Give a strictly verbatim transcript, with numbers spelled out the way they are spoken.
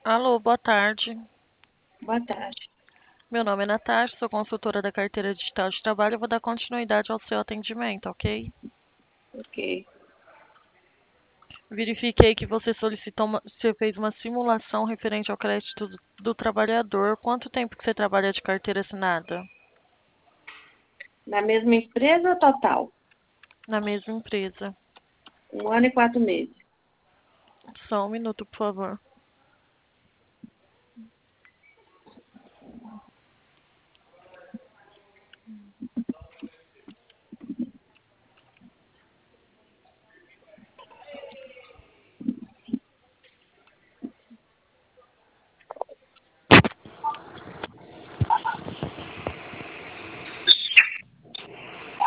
Alô, boa tarde. Boa tarde. Meu nome é Natasha, sou consultora da carteira digital de trabalho. Eu vou dar continuidade ao seu atendimento, ok? Ok. Verifiquei que você solicitou uma, você fez uma simulação referente ao crédito do, do trabalhador. Quanto tempo que você trabalha de carteira assinada? Na mesma empresa total, Na mesma empresa. um ano e quatro meses. Só um minuto, por favor.